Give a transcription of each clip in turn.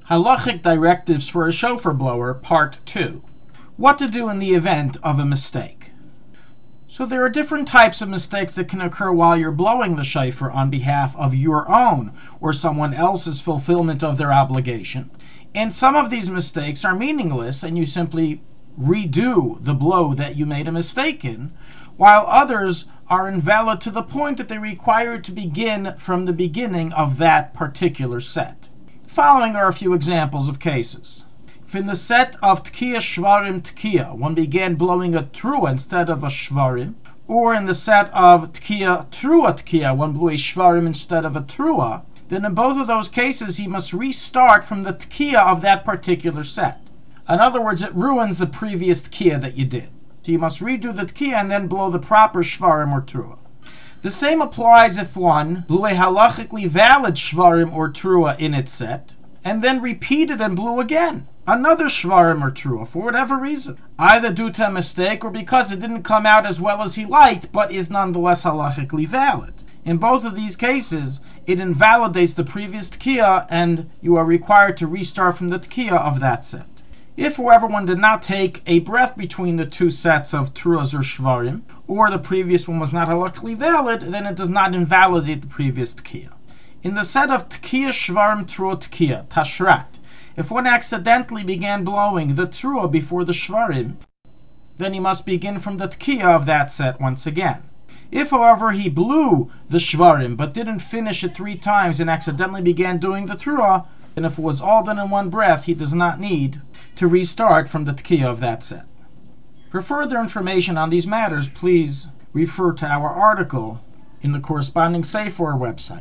Halachic Directives for a Shofar Blower, Part 2. What to do in the event of a mistake. So there are different types of mistakes that can occur while you're blowing the shofar on behalf of your own or someone else's fulfillment of their obligation. And some of these mistakes are meaningless and you simply redo the blow that you made a mistake in, while others are invalid to the point that they require you to begin from the beginning of that particular set. Following are a few examples of cases. If in the set of Tkiya Shvarim Tkiya, one began blowing a Trua instead of a Shvarim, or in the set of Tkiya Trua Tkiya, one blew a Shvarim instead of a Trua, then in both of those cases he must restart from the Tkiya of that particular set. In other words, it ruins the previous Tkiya that you did. So you must redo the Tkiya and then blow the proper Shvarim or Trua. The same applies if one blew a halachically valid Shvarim or Trua in its set, and then repeated and blew again another Shvarim or Trua for whatever reason, either due to a mistake or because it didn't come out as well as he liked, but is nonetheless halachically valid. In both of these cases, it invalidates the previous Tkiya, and you are required to restart from the Tkiya of that set. If, however, one did not take a breath between the two sets of Truas or Shvarim, or the previous one was not halachically valid, then it does not invalidate the previous Tkiya. In the set of Tkiya Shvarim Trua Tkiya, Tashrat, if one accidentally began blowing the Trua before the Shvarim, then he must begin from the Tkiya of that set once again. If, however, he blew the Shvarim but didn't finish it 3 times and accidentally began doing the Trua, then if it was all done in one breath, he does not need to restart from the Tkiya of that set. For further information on these matters, please refer to our article in the corresponding Sefer website.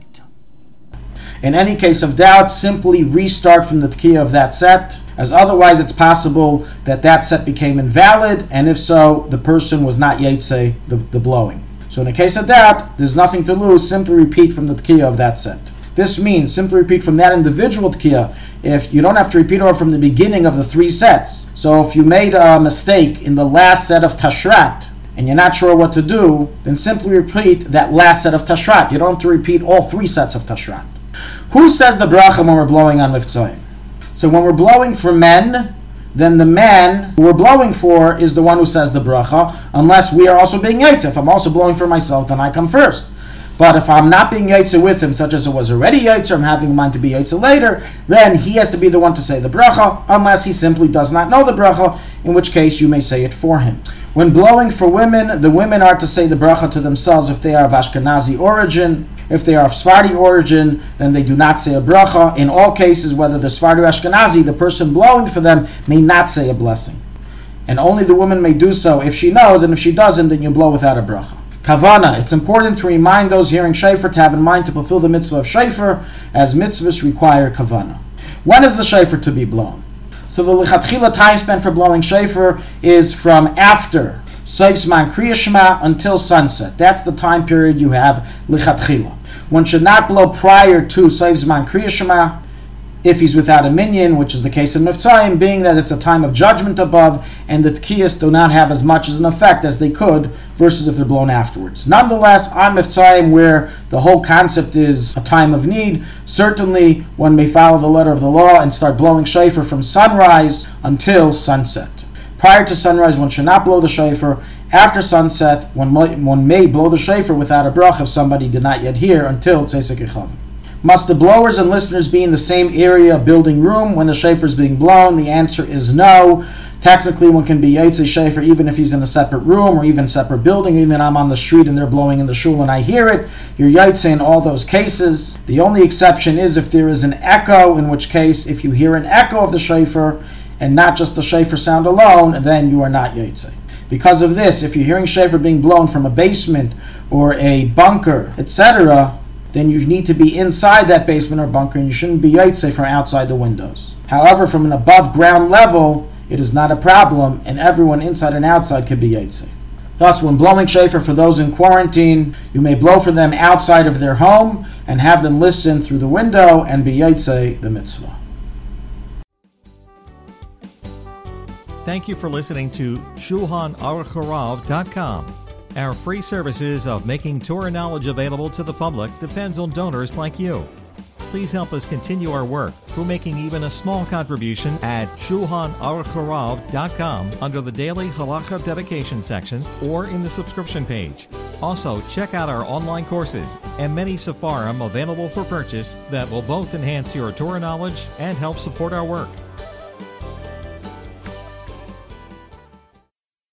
In any case of doubt, simply restart from the Tkiya of that set, as otherwise it's possible that that set became invalid, and if so, the person was not Yetze the blowing. So in a case of doubt, there's nothing to lose, simply repeat from the Tkiya of that set. This means simply repeat from that individual Tkiya. If you don't have to repeat over from the beginning of the 3 sets. So if you made a mistake in the last set of Tashrat, and you're not sure what to do, then simply repeat that last set of Tashrat. You don't have to repeat all 3 sets of Tashrat. Who says the bracha when we're blowing on Mivtzoyim? So when we're blowing for men, then the man who we're blowing for is the one who says the bracha, unless we are also being Yetze. If I'm also blowing for myself, then I come first. But if I'm not being Yetze with him, such as it was already Yetze, or I'm having in mind to be Yetze later, then he has to be the one to say the bracha, unless he simply does not know the bracha, in which case you may say it for him. When blowing for women, the women are to say the bracha to themselves if they are of Ashkenazi origin. If they are of Sephardi origin, then they do not say a bracha. In all cases, whether they're Sephardi or Ashkenazi, the person blowing for them may not say a blessing. And only the woman may do so if she knows, and if she doesn't, then you blow without a bracha. Kavana, it's important to remind those hearing shofar to have in mind to fulfill the mitzvah of shofar, as mitzvahs require kavana. When is the shofar to be blown? So the lichatchila time spent for blowing shofar is from after Sof Zman Kriya Shema until sunset. That's the time period you have lichatchila. One should not blow prior to Sof Zman Kriya Shema if he's without a minyan, which is the case in Mivtzoyim, being that it's a time of judgment above, and the tkiyas do not have as much as an effect as they could, versus if they're blown afterwards. Nonetheless, on Mivtzoyim, where the whole concept is a time of need, certainly one may follow the letter of the law and start blowing shofar from sunrise until sunset. Prior to sunrise, one should not blow the shofar. After sunset, one may blow the shofar without a bracha if somebody did not yet hear until Tzeitzei Kechavim. Must the blowers and listeners be in the same area, building room, when the shofar is being blown? The answer is no. Technically, one can be Yetze shofar even if he's in a separate room or even separate building. Even I'm on the street and they're blowing in the shul and I hear it. You're Yetze in all those cases. The only exception is if there is an echo, in which case, if you hear an echo of the shofar and not just the shofar sound alone, then you are not Yetze. Because of this, if you're hearing shofar being blown from a basement or a bunker, etc., then you need to be inside that basement or bunker, and you shouldn't be Yetze from outside the windows. However, from an above ground level, it is not a problem, and everyone inside and outside can be Yetze. Thus, when blowing shofar for those in quarantine, you may blow for them outside of their home and have them listen through the window and be Yetze the mitzvah. Thank you for listening to ShulchanAruchHarav.com. Our free services of making Torah knowledge available to the public depends on donors like you. Please help us continue our work through making even a small contribution at shulchanaruch.com under the Daily Halacha Dedication section or in the subscription page. Also, check out our online courses and many Sefarim available for purchase that will both enhance your Torah knowledge and help support our work.